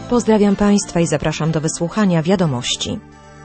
Pozdrawiam Państwa i zapraszam do wysłuchania wiadomości.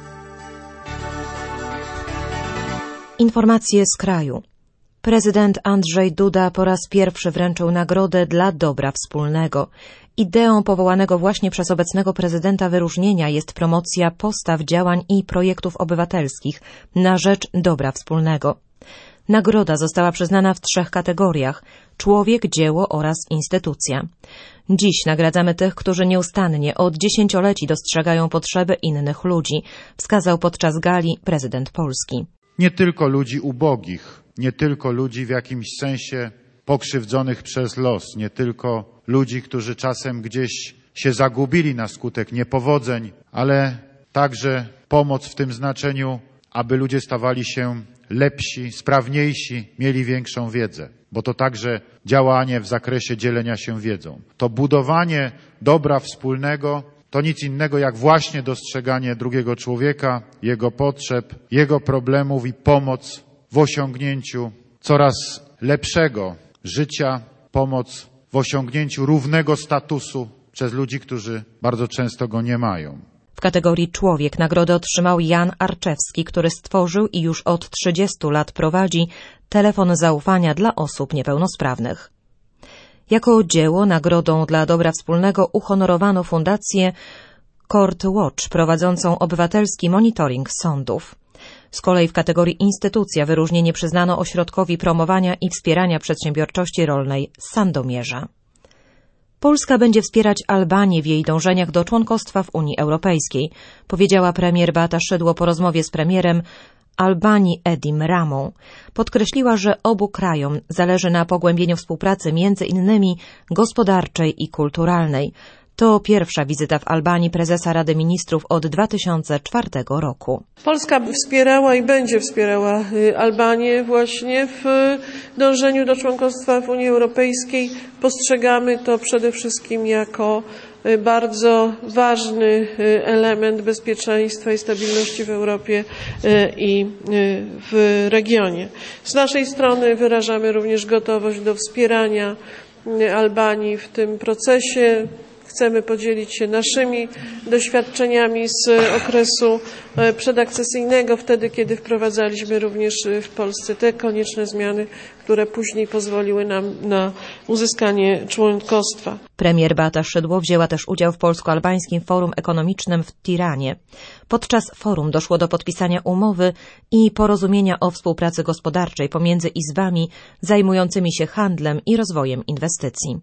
Informacje z kraju. Prezydent Andrzej Duda po raz pierwszy wręczył nagrodę dla dobra wspólnego. Ideą powołanego właśnie przez obecnego prezydenta wyróżnienia jest promocja postaw, działań i projektów obywatelskich na rzecz dobra wspólnego. Nagroda została przyznana w 3 kategoriach: człowiek, dzieło oraz instytucja. Dziś nagradzamy tych, którzy nieustannie od dziesięcioleci dostrzegają potrzeby innych ludzi, wskazał podczas gali prezydent Polski. Nie tylko ludzi ubogich, nie tylko ludzi w jakimś sensie pokrzywdzonych przez los, nie tylko ludzi, którzy czasem gdzieś się zagubili na skutek niepowodzeń, ale także pomoc w tym znaczeniu, aby ludzie stawali się lepsi, sprawniejsi, mieli większą wiedzę, bo to także działanie w zakresie dzielenia się wiedzą. To budowanie dobra wspólnego to nic innego jak właśnie dostrzeganie drugiego człowieka, jego potrzeb, jego problemów i pomoc w osiągnięciu coraz lepszego życia, pomoc w osiągnięciu równego statusu przez ludzi, którzy bardzo często go nie mają. W kategorii człowiek nagrodę otrzymał Jan Arczewski, który stworzył i już od 30 lat prowadzi telefon zaufania dla osób niepełnosprawnych. Jako dzieło nagrodą dla dobra wspólnego uhonorowano fundację Court Watch prowadzącą obywatelski monitoring sądów. Z kolei w kategorii instytucja wyróżnienie przyznano Ośrodkowi Promowania i Wspierania Przedsiębiorczości Rolnej z Sandomierza. Polska będzie wspierać Albanię w jej dążeniach do członkostwa w Unii Europejskiej, powiedziała premier Beata Szydło po rozmowie z premierem Albanii Edim Ramą. Podkreśliła, że obu krajom zależy na pogłębieniu współpracy między innymi gospodarczej i kulturalnej. To pierwsza wizyta w Albanii prezesa Rady Ministrów od 2004 roku. Polska wspierała i będzie wspierała Albanię właśnie w dążeniu do członkostwa w Unii Europejskiej. Postrzegamy to przede wszystkim jako bardzo ważny element bezpieczeństwa i stabilności w Europie i w regionie. Z naszej strony wyrażamy również gotowość do wspierania Albanii w tym procesie. Chcemy podzielić się naszymi doświadczeniami z okresu przedakcesyjnego, wtedy kiedy wprowadzaliśmy również w Polsce te konieczne zmiany, które później pozwoliły nam na uzyskanie członkostwa. Premier Beata Szydło wzięła też udział w Polsko-Albańskim Forum Ekonomicznym w Tiranie. Podczas forum doszło do podpisania umowy i porozumienia o współpracy gospodarczej pomiędzy izbami zajmującymi się handlem i rozwojem inwestycji.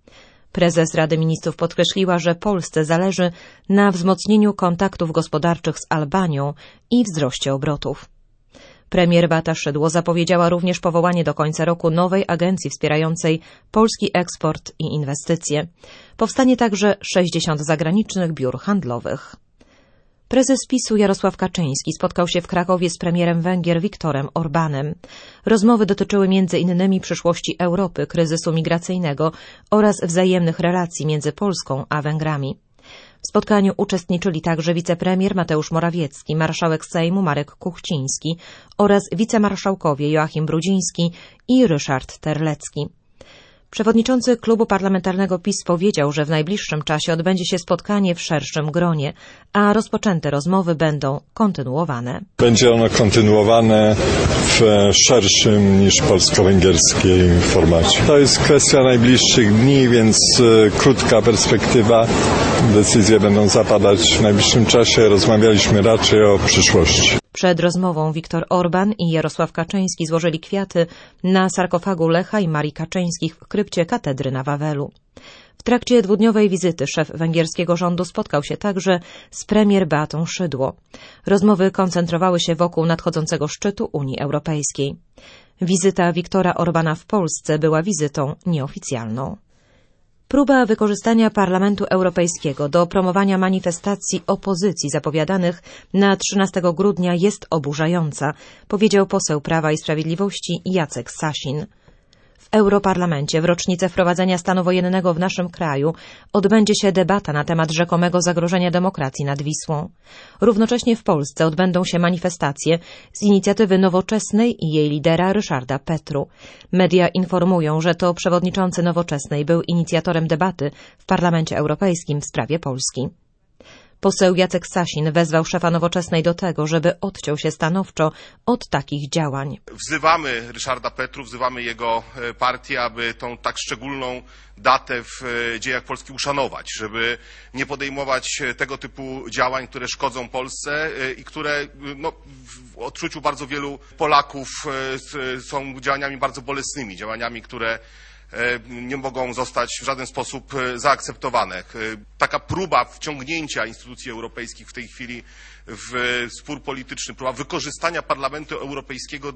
Prezes Rady Ministrów podkreśliła, że Polsce zależy na wzmocnieniu kontaktów gospodarczych z Albanią i wzroście obrotów. Premier Beata Szydło zapowiedziała również powołanie do końca roku nowej agencji wspierającej polski eksport i inwestycje. Powstanie także 60 zagranicznych biur handlowych. Prezes PiS-u Jarosław Kaczyński spotkał się w Krakowie z premierem Węgier Viktorem Orbánem. Rozmowy dotyczyły m.in. przyszłości Europy, kryzysu migracyjnego oraz wzajemnych relacji między Polską a Węgrami. W spotkaniu uczestniczyli także wicepremier Mateusz Morawiecki, marszałek Sejmu Marek Kuchciński oraz wicemarszałkowie Joachim Brudziński i Ryszard Terlecki. Przewodniczący Klubu Parlamentarnego PiS powiedział, że w najbliższym czasie odbędzie się spotkanie w szerszym gronie, a rozpoczęte rozmowy będą kontynuowane. Będzie ono kontynuowane w szerszym niż polsko-węgierskiej formacie. To jest kwestia najbliższych dni, więc krótka perspektywa. Decyzje będą zapadać w najbliższym czasie. Rozmawialiśmy raczej o przyszłości. Przed rozmową Viktor Orbán i Jarosław Kaczyński złożyli kwiaty na sarkofagu Lecha i Marii Kaczyńskich w krypcie katedry na Wawelu. W trakcie dwudniowej wizyty szef węgierskiego rządu spotkał się także z premier Beatą Szydło. Rozmowy koncentrowały się wokół nadchodzącego szczytu Unii Europejskiej. Wizyta Viktora Orbána w Polsce była wizytą nieoficjalną. Próba wykorzystania Parlamentu Europejskiego do promowania manifestacji opozycji zapowiadanych na 13 grudnia jest oburzająca, powiedział poseł Prawa i Sprawiedliwości Jacek Sasin. W Europarlamencie w rocznicę wprowadzenia stanu wojennego w naszym kraju odbędzie się debata na temat rzekomego zagrożenia demokracji nad Wisłą. Równocześnie w Polsce odbędą się manifestacje z inicjatywy Nowoczesnej i jej lidera Ryszarda Petru. Media informują, że to przewodniczący Nowoczesnej był inicjatorem debaty w Parlamencie Europejskim w sprawie Polski. Poseł Jacek Sasin wezwał szefa Nowoczesnej do tego, żeby odciął się stanowczo od takich działań. Wzywamy Ryszarda Petru, wzywamy jego partię, aby tą tak szczególną datę w dziejach Polski uszanować, żeby nie podejmować tego typu działań, które szkodzą Polsce i które w odczuciu bardzo wielu Polaków są działaniami bardzo bolesnymi, działaniami, które nie mogą zostać w żaden sposób zaakceptowane. Taka próba wciągnięcia instytucji europejskich w tej chwili w spór polityczny, próba wykorzystania Parlamentu Europejskiego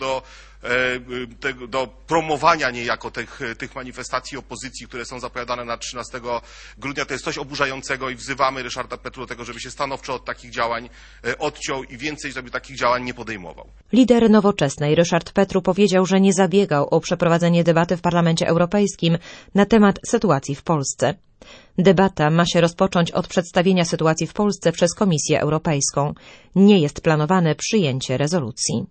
do promowania niejako tych manifestacji opozycji, które są zapowiadane na 13 grudnia, to jest coś oburzającego i wzywamy Ryszarda Petru do tego, żeby się stanowczo od takich działań odciął i więcej, żeby takich działań nie podejmował. Lider Nowoczesnej Ryszard Petru powiedział, że nie zabiegał o przeprowadzenie debaty w Parlamencie Europejskim na temat sytuacji w Polsce. Debata ma się rozpocząć od przedstawienia sytuacji w Polsce przez Komisję Europejską. Nie jest planowane przyjęcie rezolucji.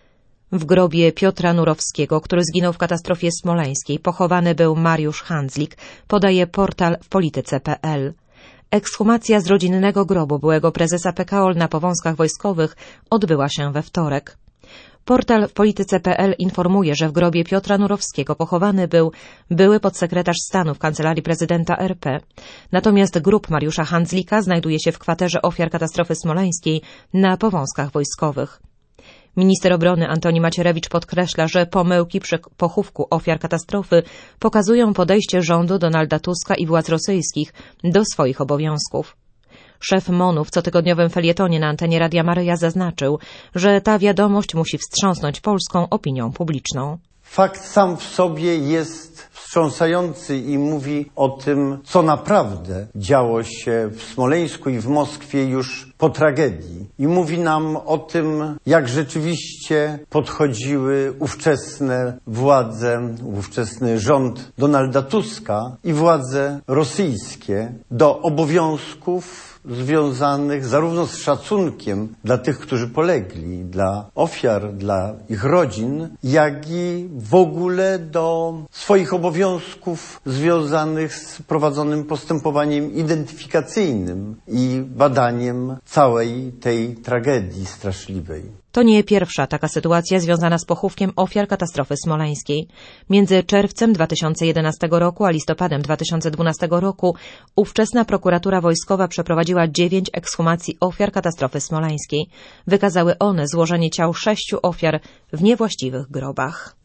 W grobie Piotra Nurowskiego, który zginął w katastrofie smoleńskiej, pochowany był Mariusz Handzlik, podaje portal wpolityce.pl. Ekshumacja z rodzinnego grobu byłego prezesa PKOL na Powązkach Wojskowych odbyła się we wtorek. Portal wpolityce.pl informuje, że w grobie Piotra Nurowskiego pochowany był były podsekretarz stanu w Kancelarii Prezydenta RP. Natomiast grób Mariusza Handzlika znajduje się w kwaterze ofiar katastrofy smoleńskiej na Powązkach Wojskowych. Minister obrony Antoni Macierewicz podkreśla, że pomyłki przy pochówku ofiar katastrofy pokazują podejście rządu Donalda Tuska i władz rosyjskich do swoich obowiązków. Szef MON-u w cotygodniowym felietonie na antenie Radia Maryja zaznaczył, że ta wiadomość musi wstrząsnąć polską opinią publiczną. Fakt sam w sobie jest wstrząsający i mówi o tym, co naprawdę działo się w Smoleńsku i w Moskwie już po tragedii. I mówi nam o tym, jak rzeczywiście podchodziły ówczesne władze, ówczesny rząd Donalda Tuska i władze rosyjskie do obowiązków związanych zarówno z szacunkiem dla tych, którzy polegli, dla ofiar, dla ich rodzin, jak i w ogóle do swoich obowiązków związanych z prowadzonym postępowaniem identyfikacyjnym i badaniem całej tej tragedii straszliwej. To nie pierwsza taka sytuacja związana z pochówkiem ofiar katastrofy smoleńskiej. Między czerwcem 2011 roku a listopadem 2012 roku ówczesna prokuratura wojskowa przeprowadziła 9 ekshumacji ofiar katastrofy smoleńskiej. Wykazały one złożenie ciał 6 ofiar w niewłaściwych grobach.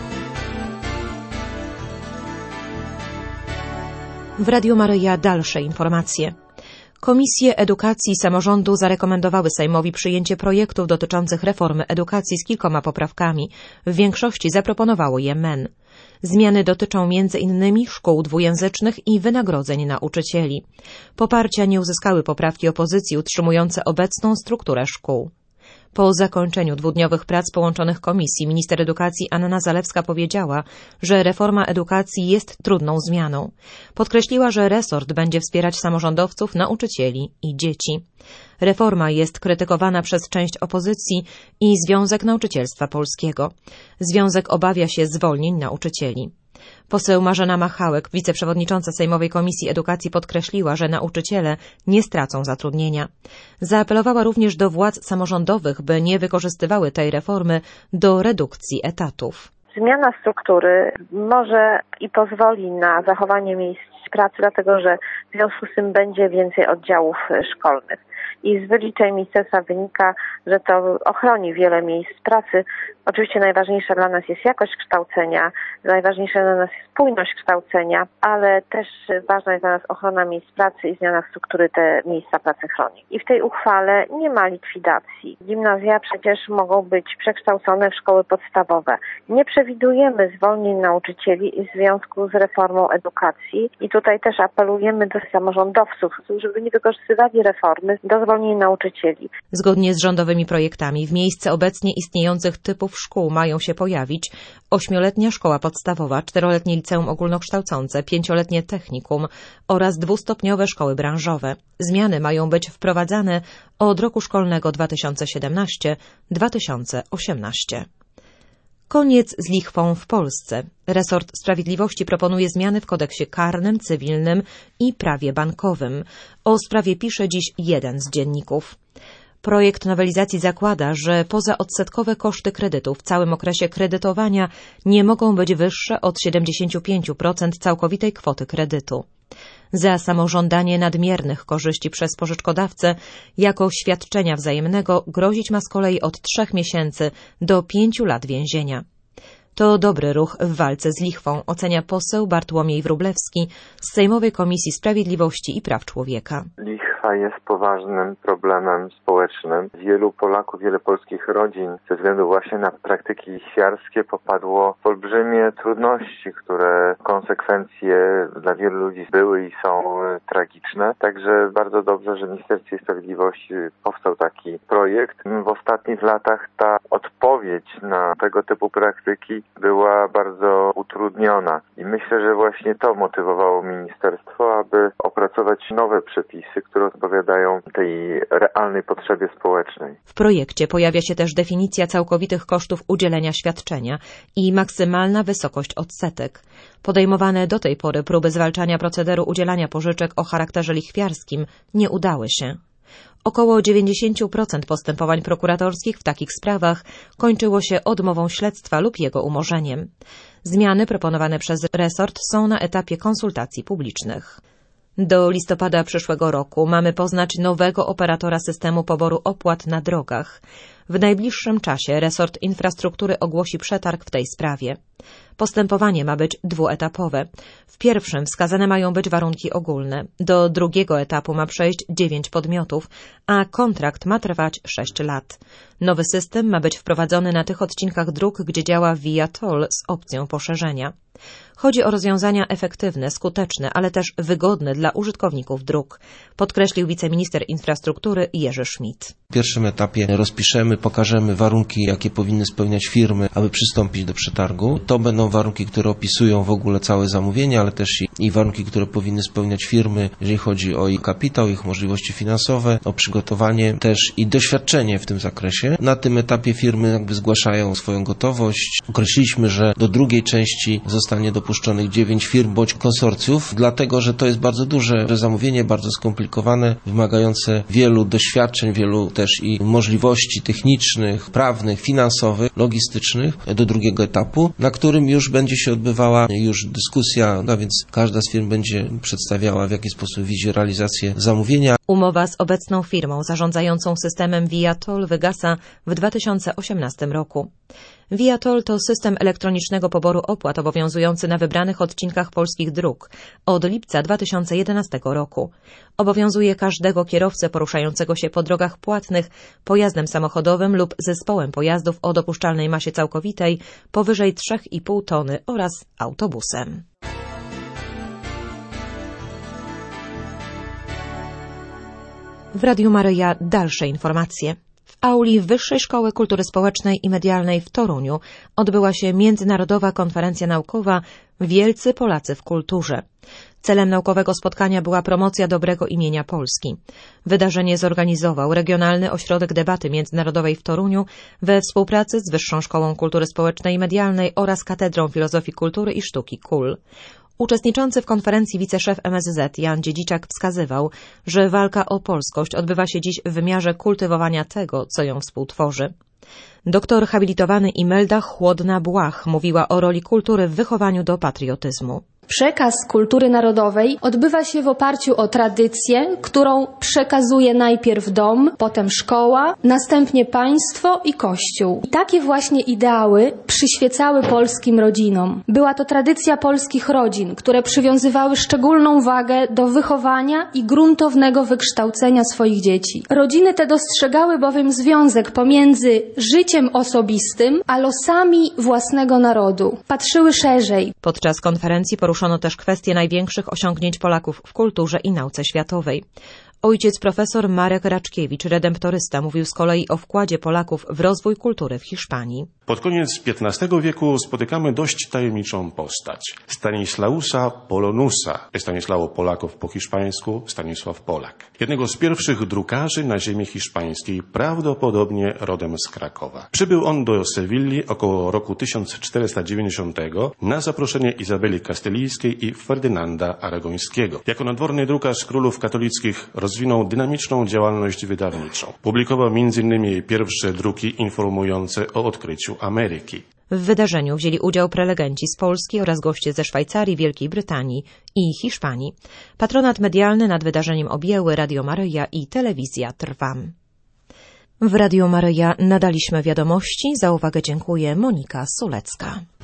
W Radiu Maryja dalsze informacje. Komisje Edukacji i Samorządu zarekomendowały Sejmowi przyjęcie projektów dotyczących reformy edukacji z kilkoma poprawkami. W większości zaproponowało je MEN. Zmiany dotyczą m.in. szkół dwujęzycznych i wynagrodzeń nauczycieli. Poparcia nie uzyskały poprawki opozycji utrzymujące obecną strukturę szkół. Po zakończeniu dwudniowych prac połączonych komisji minister edukacji Anna Zalewska powiedziała, że reforma edukacji jest trudną zmianą. Podkreśliła, że resort będzie wspierać samorządowców, nauczycieli i dzieci. Reforma jest krytykowana przez część opozycji i Związek Nauczycielstwa Polskiego. Związek obawia się zwolnień nauczycieli. Poseł Marzena Machałek, wiceprzewodnicząca Sejmowej Komisji Edukacji, podkreśliła, że nauczyciele nie stracą zatrudnienia. Zaapelowała również do władz samorządowych, by nie wykorzystywały tej reformy do redukcji etatów. Zmiana struktury może i pozwoli na zachowanie miejsc pracy, dlatego że w związku z tym będzie więcej oddziałów szkolnych. I z wyliczeń ministerstwa wynika, że to ochroni wiele miejsc pracy. Oczywiście najważniejsza dla nas jest jakość kształcenia, najważniejsza dla nas jest spójność kształcenia, ale też ważna jest dla nas ochrona miejsc pracy i zmiana struktury te miejsca pracy chroni. I w tej uchwale nie ma likwidacji. Gimnazja przecież mogą być przekształcone w szkoły podstawowe. Nie przewidujemy zwolnień nauczycieli w związku z reformą edukacji i tutaj też apelujemy do samorządowców, żeby nie wykorzystywali reformy do zwolnienie nauczycieli. Zgodnie z rządowymi projektami w miejsce obecnie istniejących typów szkół mają się pojawić 8-letnia szkoła podstawowa, 4-letnie liceum ogólnokształcące, 5-letnie technikum oraz 2-stopniowe szkoły branżowe. Zmiany mają być wprowadzane od roku szkolnego 2017-2018. Koniec z lichwą w Polsce. Resort Sprawiedliwości proponuje zmiany w kodeksie karnym, cywilnym i prawie bankowym. O sprawie pisze dziś jeden z dzienników. Projekt nowelizacji zakłada, że pozaodsetkowe koszty kredytu w całym okresie kredytowania nie mogą być wyższe od 75% całkowitej kwoty kredytu. Za samożądanie nadmiernych korzyści przez pożyczkodawcę jako świadczenia wzajemnego grozić ma z kolei od 3 miesięcy do 5 lat więzienia. To dobry ruch w walce z lichwą, ocenia poseł Bartłomiej Wróblewski z Sejmowej Komisji Sprawiedliwości i Praw Człowieka. Lichwa jest poważnym problemem społecznym. Wielu Polaków, wiele polskich rodzin ze względu właśnie na praktyki lichwiarskie popadło w olbrzymie trudności, które konsekwencje dla wielu ludzi były i są tragiczne. Także bardzo dobrze, że w Ministerstwie Sprawiedliwości powstał taki projekt. W ostatnich latach ta odpowiedź na tego typu praktyki była bardzo utrudniona i myślę, że właśnie to motywowało ministerstwo, aby opracować nowe przepisy, które odpowiadają tej realnej potrzebie społecznej. W projekcie pojawia się też definicja całkowitych kosztów udzielenia świadczenia i maksymalna wysokość odsetek. Podejmowane do tej pory próby zwalczania procederu udzielania pożyczek o charakterze lichwiarskim nie udały się. Około 90% postępowań prokuratorskich w takich sprawach kończyło się odmową śledztwa lub jego umorzeniem. Zmiany proponowane przez resort są na etapie konsultacji publicznych. Do listopada przyszłego roku mamy poznać nowego operatora systemu poboru opłat na drogach. W najbliższym czasie resort infrastruktury ogłosi przetarg w tej sprawie. Postępowanie ma być dwuetapowe. W pierwszym wskazane mają być warunki ogólne. Do drugiego etapu ma przejść 9 podmiotów, a kontrakt ma trwać 6 lat. Nowy system ma być wprowadzony na tych odcinkach dróg, gdzie działa viaToll z opcją poszerzenia. Chodzi o rozwiązania efektywne, skuteczne, ale też wygodne dla użytkowników dróg, podkreślił wiceminister infrastruktury Jerzy Schmidt. W pierwszym etapie rozpiszemy, pokażemy warunki, jakie powinny spełniać firmy, aby przystąpić do przetargu. To będą warunki, które opisują w ogóle całe zamówienie, ale też i warunki, które powinny spełniać firmy, jeżeli chodzi o ich kapitał, ich możliwości finansowe, o przygotowanie też i doświadczenie w tym zakresie. Na tym etapie firmy zgłaszają swoją gotowość. Określiliśmy, że do drugiej części zostanie dopuszczonych 9 firm bądź konsorcjów, dlatego że to jest bardzo duże zamówienie, bardzo skomplikowane, wymagające wielu doświadczeń, wielu też i możliwości technicznych, prawnych, finansowych, logistycznych do drugiego etapu, na którym już będzie się odbywała już dyskusja, a więc każda z firm będzie przedstawiała, w jaki sposób widzi realizację zamówienia. Umowa z obecną firmą zarządzającą systemem viaToll wygasa w 2018 roku. viaToll to system elektronicznego poboru opłat obowiązujący na wybranych odcinkach polskich dróg od lipca 2011 roku. Obowiązuje każdego kierowcę poruszającego się po drogach płatnych pojazdem samochodowym lub zespołem pojazdów o dopuszczalnej masie całkowitej powyżej 3,5 tony oraz autobusem. W Radiu Maryja dalsze informacje. W auli Wyższej Szkoły Kultury Społecznej i Medialnej w Toruniu odbyła się Międzynarodowa Konferencja Naukowa Wielcy Polacy w Kulturze. Celem naukowego spotkania była promocja dobrego imienia Polski. Wydarzenie zorganizował Regionalny Ośrodek Debaty Międzynarodowej w Toruniu we współpracy z Wyższą Szkołą Kultury Społecznej i Medialnej oraz Katedrą Filozofii Kultury i Sztuki KUL. Uczestniczący w konferencji wiceszef MSZ Jan Dziedziczak wskazywał, że walka o polskość odbywa się dziś w wymiarze kultywowania tego, co ją współtworzy. Doktor habilitowany Imelda Chłodna-Błach mówiła o roli kultury w wychowaniu do patriotyzmu. Przekaz kultury narodowej odbywa się w oparciu o tradycję, którą przekazuje najpierw dom, potem szkoła, następnie państwo i kościół. I takie właśnie ideały przyświecały polskim rodzinom. Była to tradycja polskich rodzin, które przywiązywały szczególną wagę do wychowania i gruntownego wykształcenia swoich dzieci. Rodziny te dostrzegały bowiem związek pomiędzy życiem osobistym a losami własnego narodu. Patrzyły szerzej. Podczas konferencji poruszono też kwestię największych osiągnięć Polaków w kulturze i nauce światowej. Ojciec profesor Marek Raczkiewicz, redemptorysta, mówił z kolei o wkładzie Polaków w rozwój kultury w Hiszpanii. Pod koniec XV wieku spotykamy dość tajemniczą postać. Stanislausa Polonusa. Stanislawo Polaków po hiszpańsku, Stanisław Polak. Jednego z pierwszych drukarzy na ziemi hiszpańskiej, prawdopodobnie rodem z Krakowa. Przybył on do Sewilli około roku 1490 na zaproszenie Izabeli Kastylijskiej i Ferdynanda Aragońskiego. Jako nadworny drukarz królów katolickich rozwinął dynamiczną działalność wydawniczą. Publikował m.in. pierwsze druki informujące o odkryciu Ameryki. W wydarzeniu wzięli udział prelegenci z Polski oraz goście ze Szwajcarii, Wielkiej Brytanii i Hiszpanii. Patronat medialny nad wydarzeniem objęły Radio Maryja i Telewizja Trwam. W Radio Maryja nadaliśmy wiadomości. Za uwagę dziękuję Monika Sulecka.